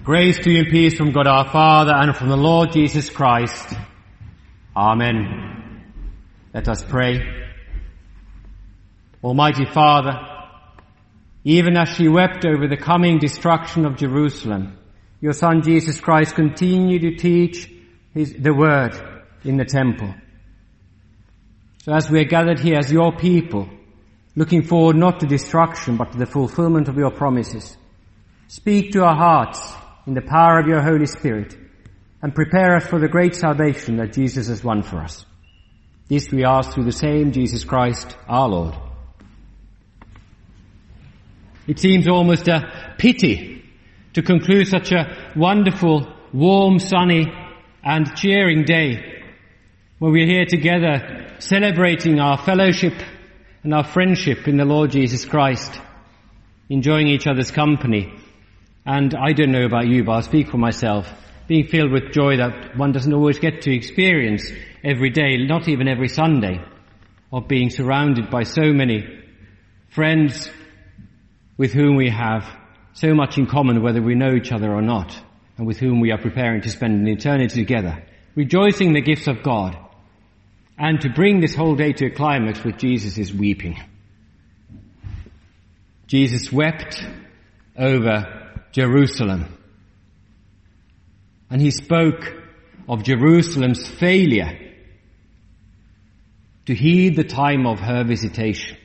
Grace to you and peace from God our Father and from the Lord Jesus Christ. Amen. Let us pray. Almighty Father, even as she wept over the coming destruction of Jerusalem, your Son Jesus Christ continued to teach the word in the temple. So as we are gathered here as your people, looking forward not to destruction but to the fulfillment of your promises, speak to our hearts in the power of your Holy Spirit, and prepare us for the great salvation that Jesus has won for us. This we ask through the same Jesus Christ, our Lord. It seems almost a pity to conclude such a wonderful, warm, sunny, and cheering day when we're here together celebrating our fellowship and our friendship in the Lord Jesus Christ, enjoying each other's company. And I don't know about you, but I'll speak for myself, being filled with joy that one doesn't always get to experience every day, not even every Sunday, of being surrounded by so many friends with whom we have so much in common, whether we know each other or not, and with whom we are preparing to spend an eternity together, rejoicing in the gifts of God, and to bring this whole day to a climax with Jesus' weeping. Jesus wept over Jerusalem. And he spoke of Jerusalem's failure to heed the time of her visitation.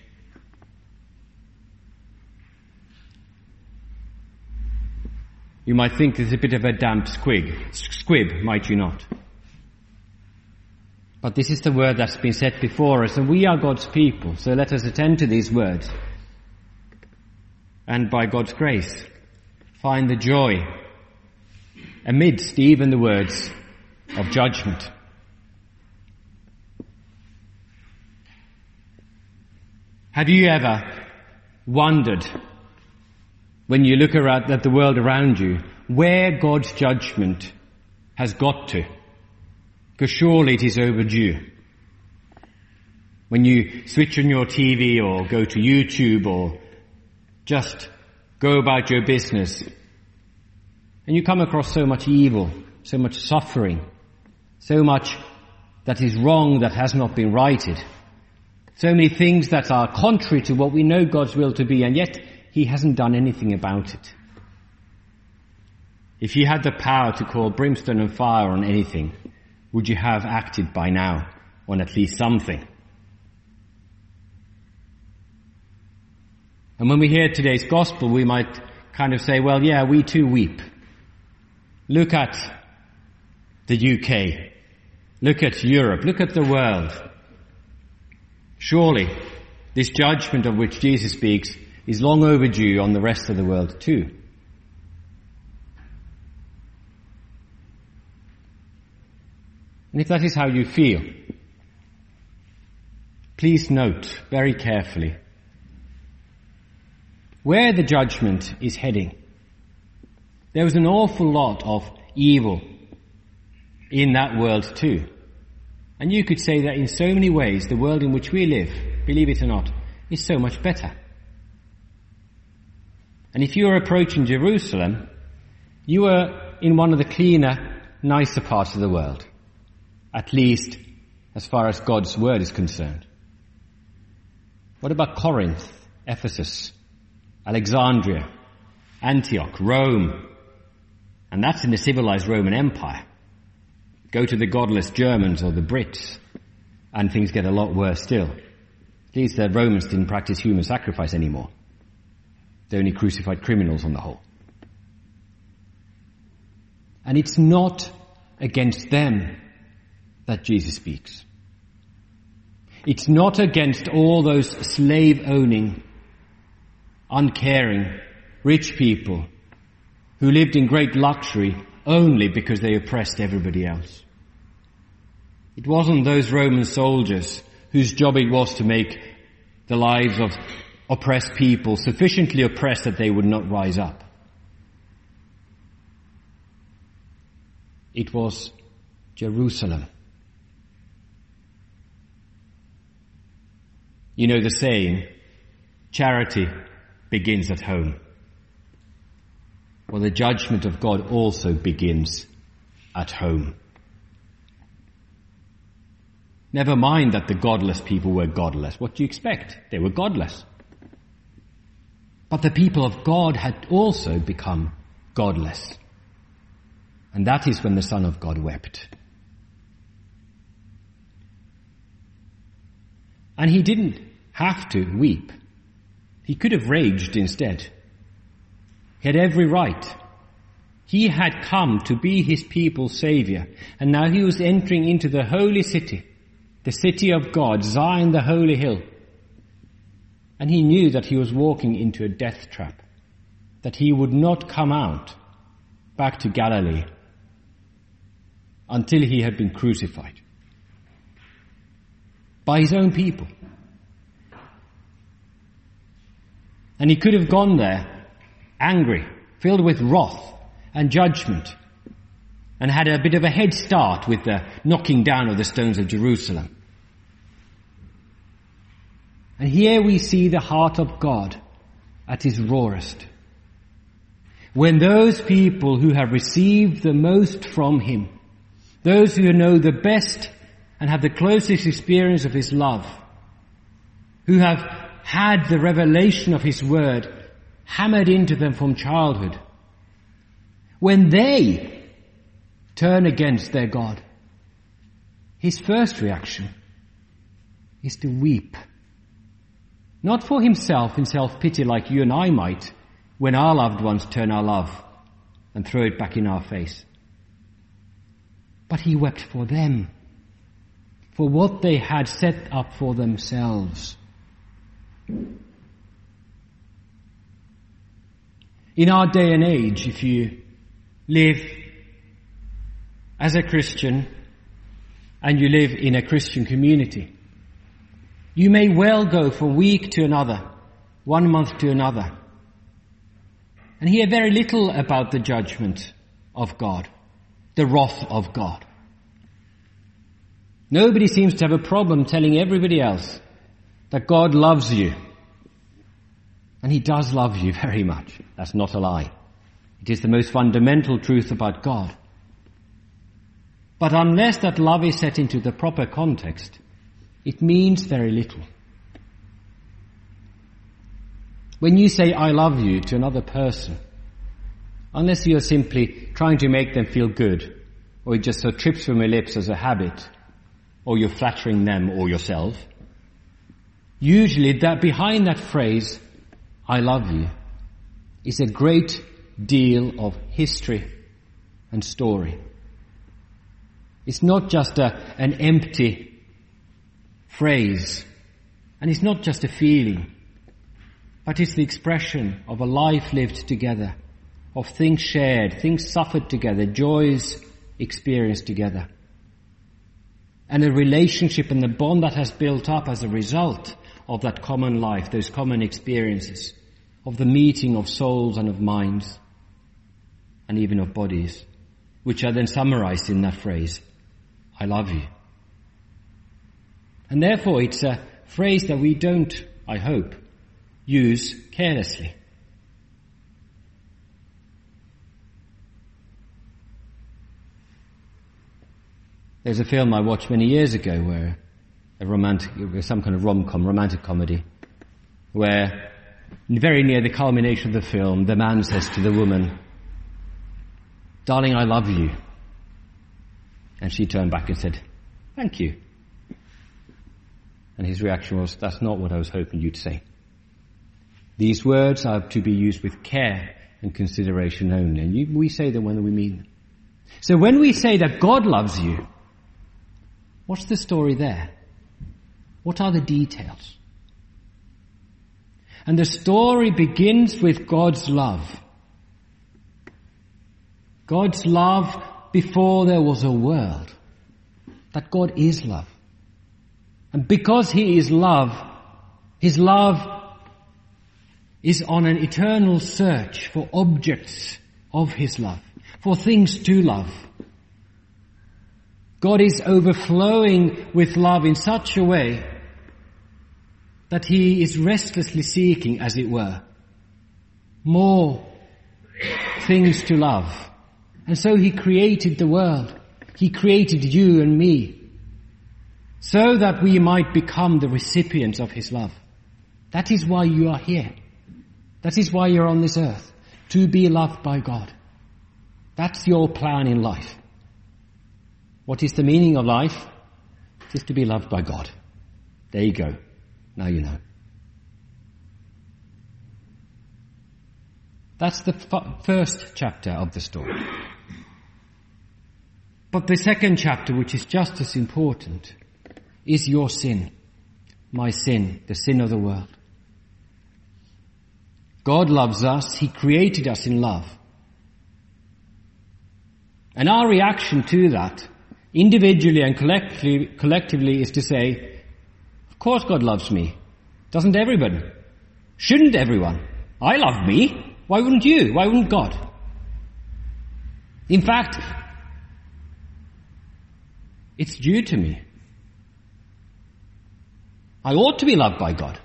You might think this is a bit of a damp squib, might you not? But this is the word that's been set before us, and we are God's people, so let us attend to these words. And by God's grace, find the joy amidst even the words of judgment. Have you ever wondered, when you look around at the world around you, where God's judgment has got to? Because surely it is overdue. When you switch on your TV or go to YouTube or just go about your business, and you come across so much evil, so much suffering, so much that is wrong that has not been righted, so many things that are contrary to what we know God's will to be, and yet he hasn't done anything about it. If you had the power to call brimstone and fire on anything, would you have acted by now on at least something? And when we hear today's gospel, we might kind of say, well, yeah, we too weep. Look at the UK. Look at Europe. Look at the world. Surely, this judgment of which Jesus speaks is long overdue on the rest of the world too. And if that is how you feel, please note very carefully where the judgment is heading. There was an awful lot of evil in that world too. And you could say that in so many ways the world in which we live, believe it or not, is so much better. And if you are approaching Jerusalem, you are in one of the cleaner, nicer parts of the world. At least as far as God's word is concerned. What about Corinth, Ephesus, Alexandria, Antioch, Rome? And that's in the civilized Roman Empire. Go to the godless Germans or the Brits, and things get a lot worse still. At least the Romans didn't practice human sacrifice anymore. They only crucified criminals on the whole. And it's not against them that Jesus speaks. It's not against all those slave-owning, uncaring, rich people who lived in great luxury only because they oppressed everybody else. It wasn't those Roman soldiers whose job it was to make the lives of oppressed people sufficiently oppressed that they would not rise up. It was Jerusalem. You know the saying, charity begins at home. Well, the judgment of God also begins at home. Never mind that the godless people were godless. What do you expect? They were godless. But the people of God had also become godless. And that is when the Son of God wept. And he didn't have to weep. He could have raged instead. He had every right. He had come to be his people's Saviour, and now he was entering into the holy city, the city of God, Zion, the holy hill. And he knew that he was walking into a death trap, that he would not come out back to Galilee until he had been crucified by his own people. And he could have gone there angry, filled with wrath and judgment, and had a bit of a head start with the knocking down of the stones of Jerusalem. And here we see the heart of God at his rawest. When those people who have received the most from him, those who know the best and have the closest experience of his love, who have had the revelation of his word hammered into them from childhood, when they turn against their God, his first reaction is to weep. Not for himself in self-pity like you and I might when our loved ones turn our love and throw it back in our face. But he wept for them, for what they had set up for themselves. In our day and age, if you live as a Christian and you live in a Christian community, you may well go from week to another, 1 month to another, and hear very little about the judgment of God, the wrath of God. Nobody seems to have a problem telling everybody else that God loves you. And he does love you very much. That's not a lie. It is the most fundamental truth about God. But unless that love is set into the proper context, it means very little. When you say, I love you to another person, unless you're simply trying to make them feel good, or it just so trips from your lips as a habit, or you're flattering them or yourself, usually that behind that phrase, I love you, is a great deal of history and story. It's not just an empty phrase, and it's not just a feeling, but it's the expression of a life lived together, of things shared, things suffered together, joys experienced together, and a relationship and the bond that has built up as a result of that common life, those common experiences, of the meeting of souls and of minds, and even of bodies, which are then summarized in that phrase, I love you. And therefore it's a phrase that we don't, I hope, use carelessly. There's a film I watched many years ago where some kind of rom-com, romantic comedy, where very near the culmination of the film, the man says to the woman, darling, I love you. And she turned back and said, thank you. And his reaction was, that's not what I was hoping you'd say. These words are to be used with care and consideration only. And we say them when we mean them. So when we say that God loves you, what's the story there? What are the details? And the story begins with God's love. God's love before there was a world. That God is love. And because he is love, his love is on an eternal search for objects of his love, for things to love. God is overflowing with love in such a way that he is restlessly seeking, as it were, more things to love. And so he created the world. He created you and me so that we might become the recipients of his love. That is why you are here. That is why you're on this earth, to be loved by God. That's your plan in life. What is the meaning of life? It is to be loved by God. There you go. Now you know. That's the first chapter of the story. But the second chapter, which is just as important, is your sin, my sin, the sin of the world. God loves us. He created us in love. And our reaction to that, individually and collectively, is to say, of course God loves me. Doesn't everybody? Shouldn't everyone? I love me. Why wouldn't you? Why wouldn't God? In fact, it's due to me. I ought to be loved by God.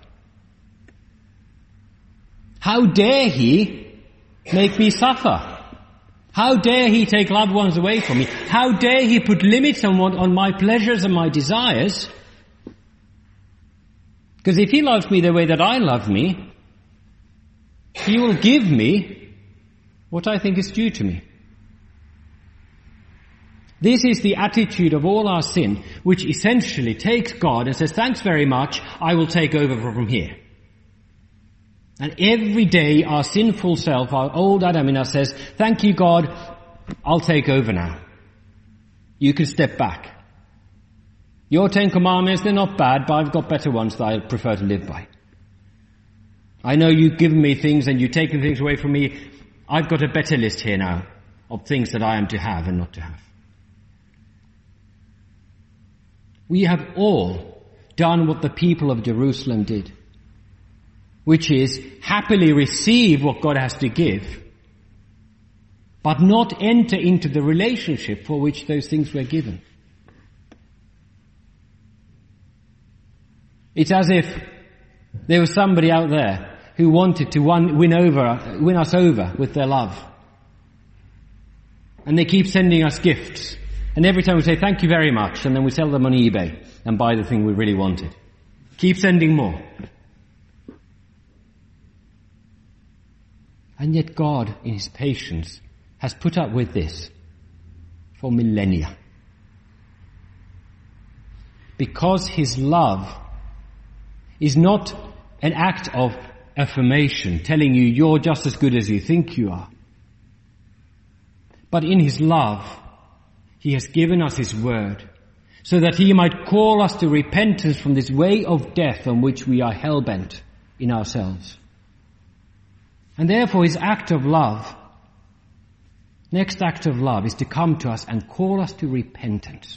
How dare he make me suffer? How dare he take loved ones away from me? How dare he put limits on my pleasures and my desires? Because if he loves me the way that I love me, he will give me what I think is due to me. This is the attitude of all our sin, which essentially takes God and says, thanks very much, I will take over from here. And every day our sinful self, our old Adam in us says, thank you God, I'll take over now. You can step back. Your 10 commandments, they're not bad, but I've got better ones that I prefer to live by. I know you've given me things and you've taken things away from me. I've got a better list here now of things that I am to have and not to have. We have all done what the people of Jerusalem did, which is happily receive what God has to give, but not enter into the relationship for which those things were given. It's as if there was somebody out there who wanted to win us over with their love. And they keep sending us gifts. And every time we say, thank you very much, and then we sell them on eBay and buy the thing we really wanted. Keep sending more. And yet God, in his patience, has put up with this for millennia. Because his love is not an act of affirmation, telling you you're just as good as you think you are. But in his love, he has given us his word, so that he might call us to repentance from this way of death on which we are hell-bent in ourselves. And therefore his act of love, next act of love, is to come to us and call us to repentance.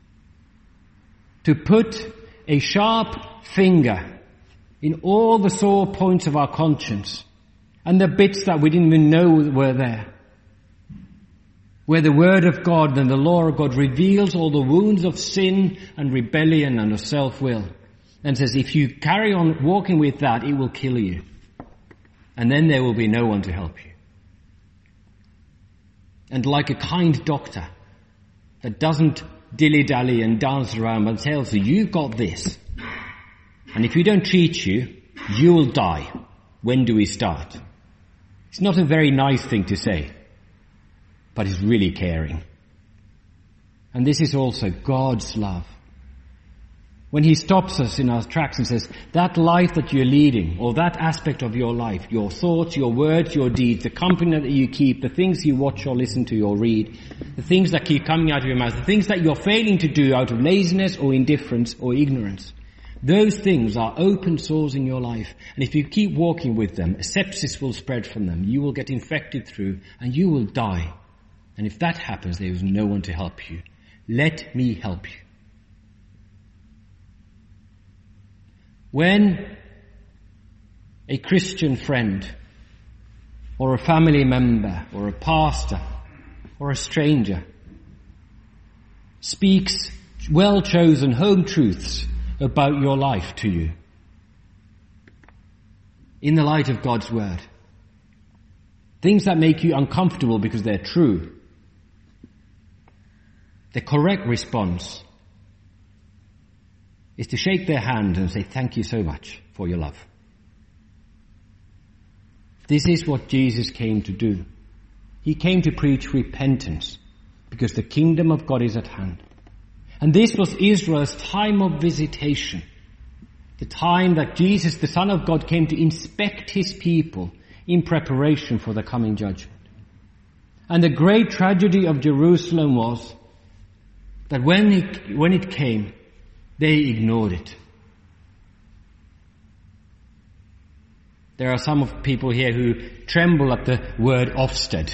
To put a sharp finger in all the sore points of our conscience and the bits that we didn't even know were there. Where the word of God and the law of God reveals all the wounds of sin and rebellion and of self-will. And says, if you carry on walking with that, it will kill you. And then there will be no one to help you. And like a kind doctor that doesn't dilly-dally and dance around but tells you, you've got this. And if you don't treat you, you will die. When do we start? It's not a very nice thing to say, but it's really caring. And this is also God's love. When he stops us in our tracks and says, that life that you're leading, or that aspect of your life, your thoughts, your words, your deeds, the company that you keep, the things you watch or listen to or read, the things that keep coming out of your mouth, the things that you're failing to do out of laziness or indifference or ignorance, those things are open sores in your life. And if you keep walking with them, sepsis will spread from them. You will get infected through and you will die. And if that happens, there is no one to help you. Let me help you. When a Christian friend or a family member or a pastor or a stranger speaks well-chosen home truths about your life to you in the light of God's word, things that make you uncomfortable because they're true, the correct response is to shake their hand and say, thank you so much for your love. This is what Jesus came to do. He came to preach repentance because the kingdom of God is at hand. And this was Israel's time of visitation. The time that Jesus, the Son of God, came to inspect his people in preparation for the coming judgment. And the great tragedy of Jerusalem was that when it came, they ignored it. There are some of people here who tremble at the word Ofsted.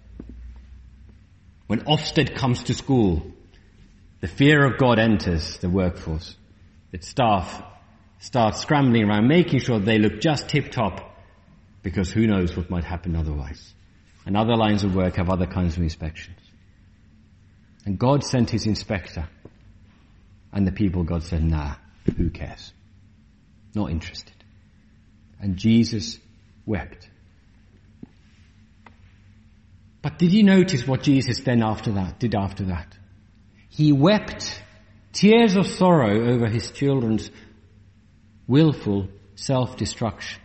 When Ofsted comes to school, the fear of God enters the workforce. Its staff start scrambling around, making sure they look just tip-top, because who knows what might happen otherwise. And other lines of work have other kinds of inspections. And God sent his inspector. And the people, God said, nah, who cares? Not interested. And Jesus wept. But did you notice what Jesus then did after that? He wept tears of sorrow over his children's willful self-destruction.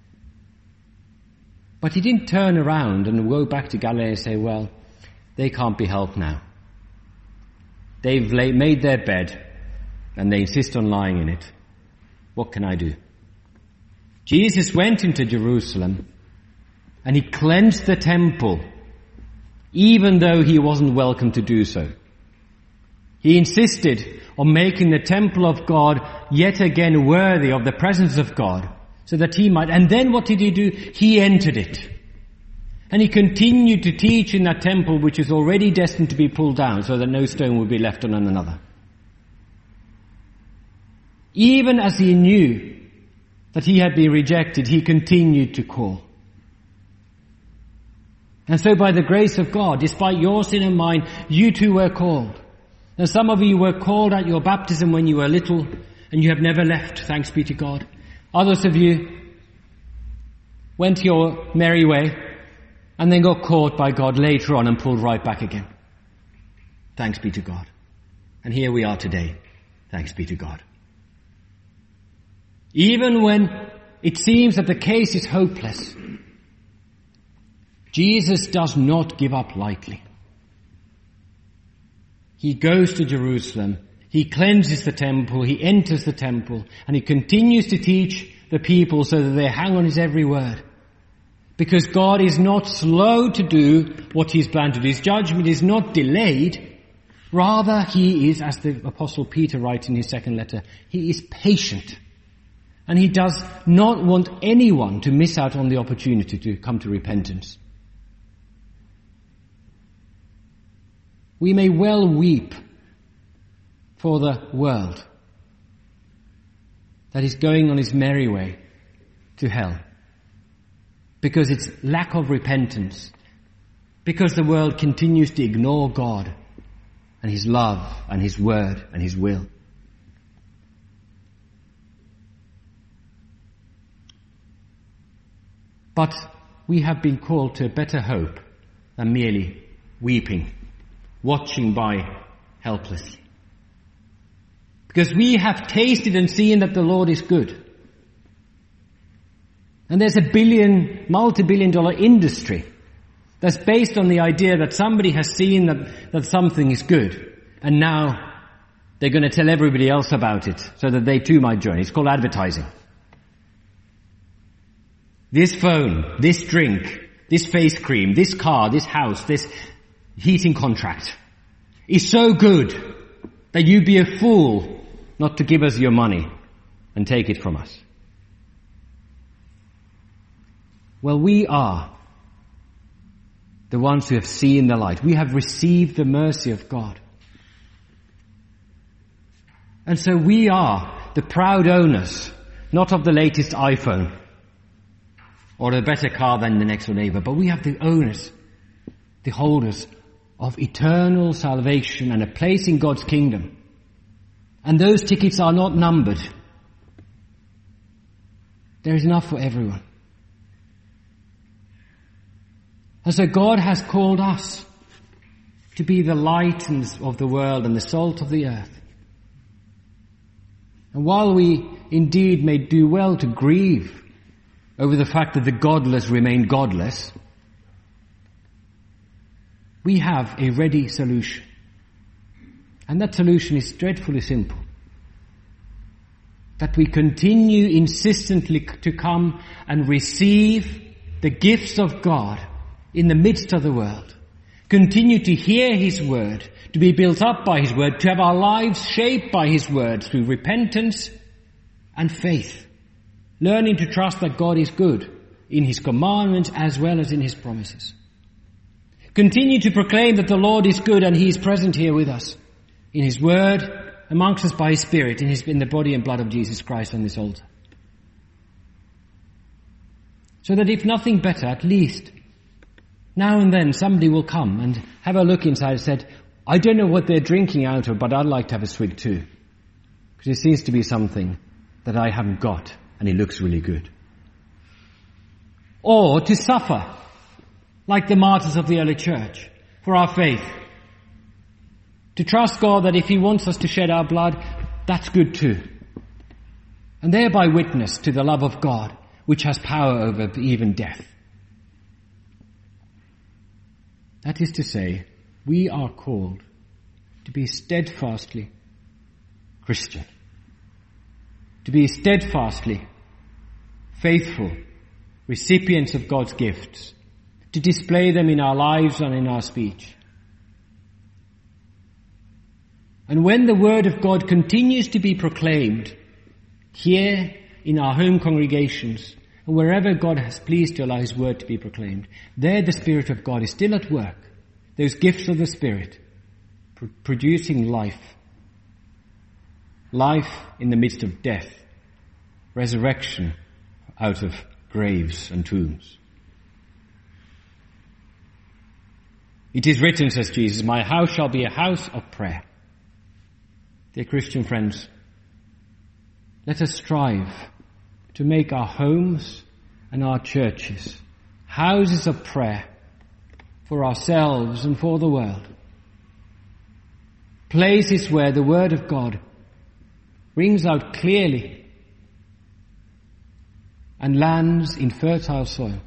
But he didn't turn around and go back to Galilee and say, well, they can't be helped now. They've made their bed and they insist on lying in it. What can I do? Jesus went into Jerusalem and he cleansed the temple, even though he wasn't welcome to do so. He insisted on making the temple of God yet again worthy of the presence of God, so that he might. And then what did he do? He entered it. And he continued to teach in that temple which is already destined to be pulled down, so that no stone would be left on another. Even as he knew that he had been rejected, he continued to call. And so by the grace of God, despite your sin and mine, you too were called. And some of you were called at your baptism when you were little, and you have never left, thanks be to God. Others of you went your merry way, and then got caught by God later on and pulled right back again. Thanks be to God. And here we are today. Thanks be to God. Even when it seems that the case is hopeless, Jesus does not give up lightly. He goes to Jerusalem, he cleanses the temple, he enters the temple, and he continues to teach the people so that they hang on his every word. Because God is not slow to do what he's planned to do. His judgment is not delayed. Rather, he is, as the Apostle Peter writes in his second letter, he is patient. And he does not want anyone to miss out on the opportunity to come to repentance. We may well weep for the world that is going on its merry way to hell, because it's lack of repentance, because the world continues to ignore God and his love and his word and his will. But we have been called to a better hope than merely weeping, watching by helplessly. Because we have tasted and seen that the Lord is good. And there's a multi-billion-dollar industry that's based on the idea that somebody has seen that something is good, and now they're going to tell everybody else about it so that they too might join. It's called advertising. This phone, this drink, this face cream, this car, this house, this heating contract is so good that you'd be a fool not to give us your money and take it from us. Well, we are the ones who have seen the light. We have received the mercy of God. And so we are the proud owners, not of the latest iPhone or a better car than the next door neighbor, but we have the owners, the holders of eternal salvation and a place in God's kingdom. And those tickets are not numbered. There is enough for everyone. And so God has called us to be the light of the world and the salt of the earth. And while we indeed may do well to grieve over the fact that the godless remain godless, we have a ready solution. And that solution is dreadfully simple. That we continue insistently to come and receive the gifts of God in the midst of the world. Continue to hear His word, to be built up by His word, to have our lives shaped by His word through repentance and faith. Learning to trust that God is good in His commandments as well as in His promises. Continue to proclaim that the Lord is good and He is present here with us in His word, amongst us by His Spirit, in the body and blood of Jesus Christ on this altar. So that if nothing better, at least now and then somebody will come and have a look inside and said, I don't know what they're drinking out of, but I'd like to have a swig too. Because it seems to be something that I haven't got and it looks really good. Or to suffer, like the martyrs of the early church, for our faith. To trust God that if He wants us to shed our blood, that's good too. And thereby witness to the love of God, which has power over even death. That is to say, we are called to be steadfastly Christian. To be steadfastly faithful recipients of God's gifts. To display them in our lives and in our speech. And when the word of God continues to be proclaimed here in our home congregations and wherever God has pleased to allow His word to be proclaimed, there the Spirit of God is still at work. Those gifts of the Spirit producing life. Life in the midst of death. Resurrection out of graves and tombs. It is written, says Jesus, my house shall be a house of prayer. Dear Christian friends, let us strive to make our homes and our churches houses of prayer for ourselves and for the world. Places where the Word of God rings out clearly and lands in fertile soil.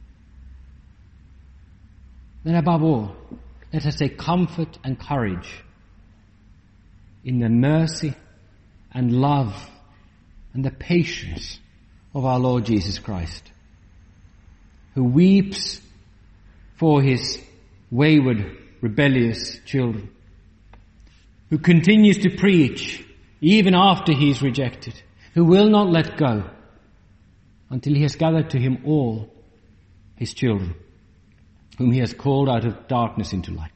Then above all, let us take comfort and courage in the mercy and love and the patience of our Lord Jesus Christ, who weeps for His wayward, rebellious children, who continues to preach even after He is rejected, who will not let go until He has gathered to Him all His children, whom He has called out of darkness into light.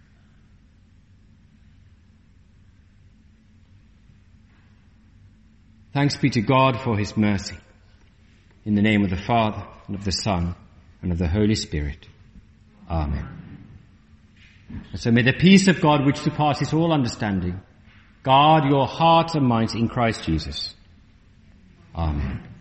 Thanks be to God for His mercy. In the name of the Father, and of the Son, and of the Holy Spirit. Amen. And so may the peace of God, which surpasses all understanding, guard your hearts and minds in Christ Jesus. Amen.